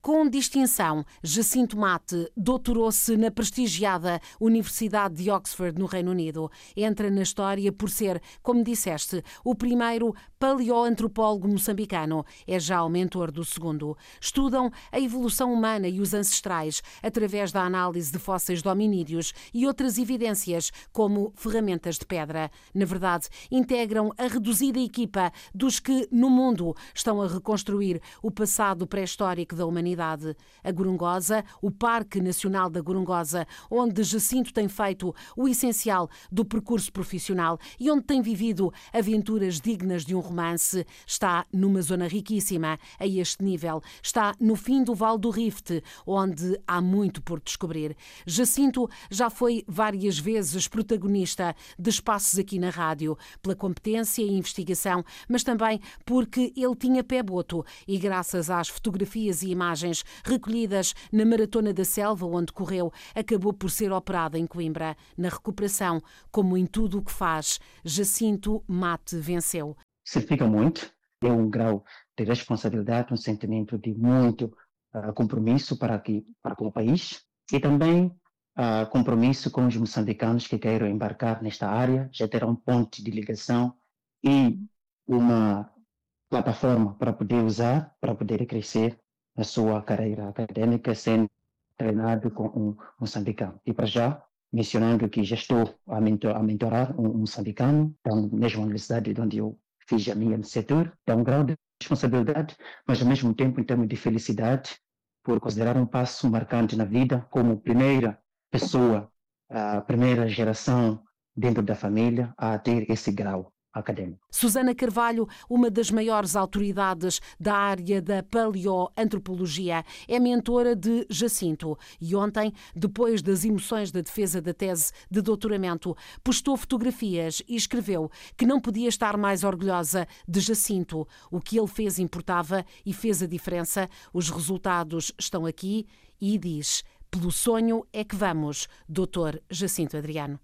Com distinção, Jacinto Mate doutorou-se na prestigiada Universidade de Oxford, no Reino Unido. Entra na história por ser, como disseste, o primeiro paleoantropólogo moçambicano. É já o mentor do segundo. Estudam a evolução humana e os ancestrais através da análise de fósseis de hominídeos e outras evidências, como ferramentas de pedra. Na verdade, integram a reduzida equipa dos que, no mundo, estão a reconstruir o passado pré-histórico da humanidade. A Gorongosa, o Parque Nacional da Gorongosa, onde Jacinto tem feito o essencial do percurso profissional e onde tem vivido aventuras dignas de um romance, está numa zona riquíssima a este nível. Está no fim do Vale do Rift, onde há muito por descobrir. Jacinto já foi várias vezes protagonista de espaços aqui na rádio, pela competência e investigação, mas também porque ele tinha pé boto e graças às fotografias e imagens recolhidas na Maratona da Selva, onde correu, acabou por ser operado em Coimbra. Na recuperação, como em tudo o que faz, Jacinto Mate venceu. Significa muito, é um grau de responsabilidade, um sentimento de muito compromisso para com o país e também compromisso com os moçambicanos que queiram embarcar nesta área, já terão um ponto de ligação e uma plataforma para poder usar, para poder crescer na sua carreira acadêmica, sendo treinado com um moçambicano. E para já, mencionando que já estou a mentorar um moçambicano, da mesma universidade onde eu fiz a minha licenciatura, é um grau de responsabilidade, mas ao mesmo tempo em termos de felicidade, por considerar um passo marcante na vida, como primeira pessoa, a primeira geração dentro da família a ter esse grau acadêmico. Susana Carvalho, uma das maiores autoridades da área da paleoantropologia, é mentora de Jacinto e ontem, depois das emoções da defesa da tese de doutoramento, postou fotografias e escreveu que não podia estar mais orgulhosa de Jacinto. O que ele fez importava e fez a diferença. Os resultados estão aqui e diz: pelo sonho é que vamos, Dr. Jacinto Adriano.